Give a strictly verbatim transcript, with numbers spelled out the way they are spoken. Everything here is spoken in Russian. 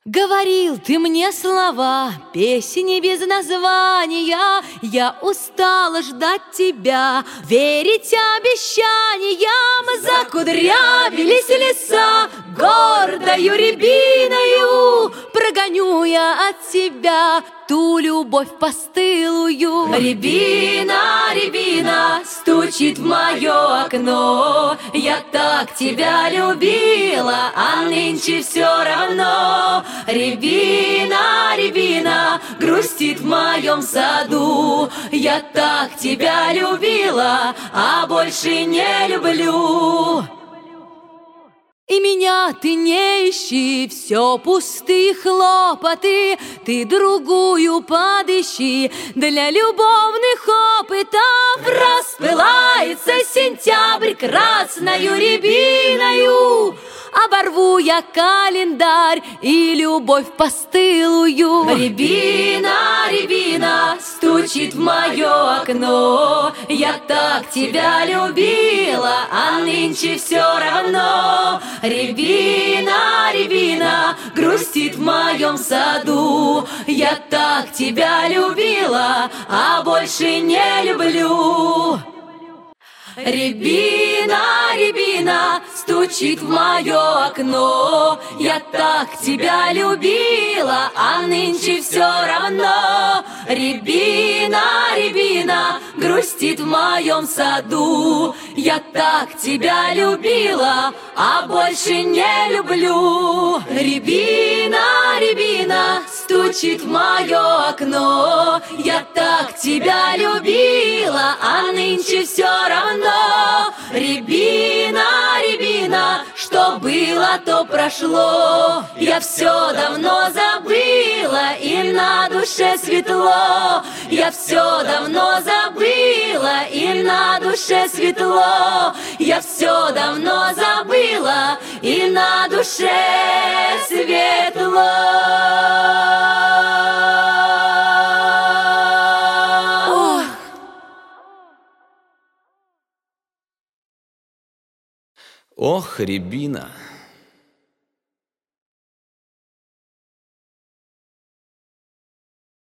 Говорил ты мне слова, песни без названия. Я устала ждать тебя, верить обещаниям. Закудрявились леса гордою рябиною. Прогоню я от себя ту любовь постылую. Рябина, рябина, стучит в мое окно. Я так тебя любила, а нынче все равно. Рябина, рябина, грустит в моем саду. Я так тебя любила, а больше не люблю. И меня ты не ищи, все пустые хлопоты. Ты другую подыщи для любовных опытов. Распылается сентябрь красною рябиною. Оборву я календарь и любовь постылую. Рябина, рябина, стучит в мое окно. Я так тебя любила, а нынче все равно. Рябина, рябина, грустит в моем саду. Я так тебя любила, а больше не люблю. Рябина, рябина, стучит в мое окно. Я так тебя любила, а нынче все равно. Рябина, рябина, грустит в моем саду. Я так тебя любила, а больше не люблю. Рябина, рябина, стучит в мое окно. Я так тебя любила, а нынче все равно. Рябина, рябина, что было, то прошло. Я все давно забыла, и на душе светло. Я все давно забыла, и на душе светло. Я все давно забыла, и на душе светло. Ох, рябина!